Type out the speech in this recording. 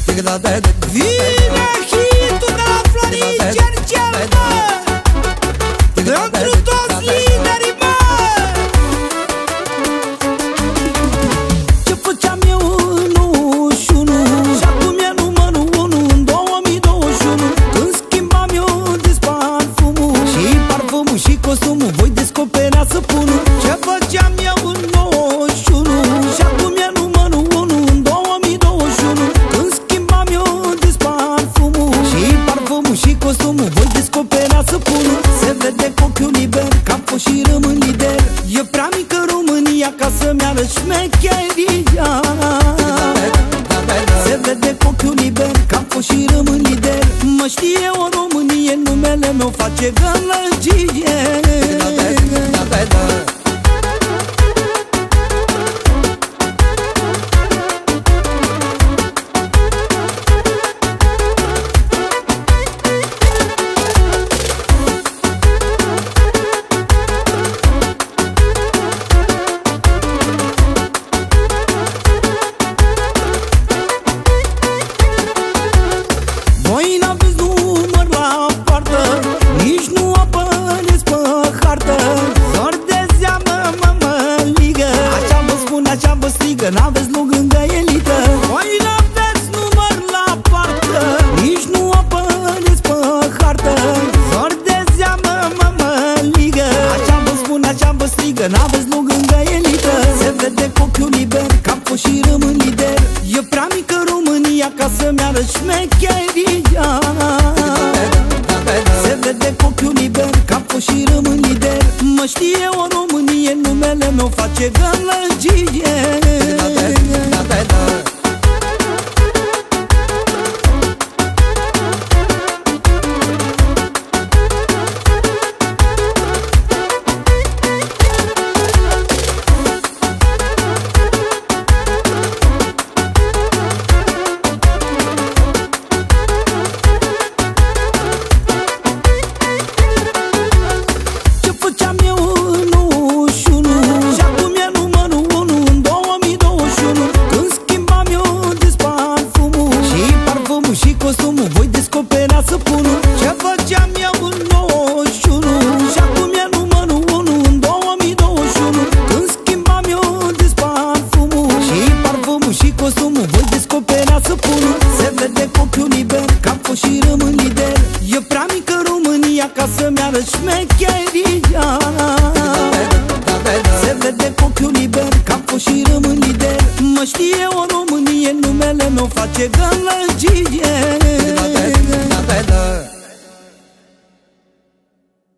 Vine hitul de la Florin Cercel, mă, pentru toți liderii, mă. Ce făceam eu în 91 și acum e numărul 1 în 2021, când schimbam eu de parfumul și parfumul și costumul voi descoperea săpunul. Ce făceam eu în 91 și acum e numărul 1 în 2021, când schimbam eu de parfumul și parfumul și costumul voi descoperea săpunul. Se vede cu ochiul liber că am fost și rămân lider. E prea mică România ca să-mi arăt șmecheria. Se vede cu ochiul liber că am fost și rămân lider. Mă știe o Românie, numele meu face gălăgie. Voi n-aveți număr la poartă, nici nu apăreți pe hartă. Zor de zeamă, mămăligă, așa vă spun, așa vă strigă, n-aveți loc lângă elită. Voi n-aveți număr la poartă, Nici nu apăreți pe hartă. zor de zeamă, mămăligă, Așa vă spun, așa vă strigă, n-aveți loc lângă elită. Se vede cu ochiul liber că am fost și rămân lider. E prea mică România ca să-mi arăt șmecheria. Se vede cu ochiul liber că am fost și rămân lider. Mă știe o Românie, numele meu face gălăgie. Ce făceam eu în 91 și acum e numărul 1 în 2021, când schimbam eu de parfumul și parfumul și costumul voi descoperea săpunul. ce făceam eu în 91 Și acum e numărul 1 în 2021, când schimbam eu de parfumul și parfumul și costumul voi descoperea săpunul. Se vede cu ochiul liber că am fost și rămân lider. E prea mică România ca să-mi arăt șmecheria. Se vede cu ochiul liber că am fost și rămân lider. Mă știe o Românie, numele meu face gălăgie.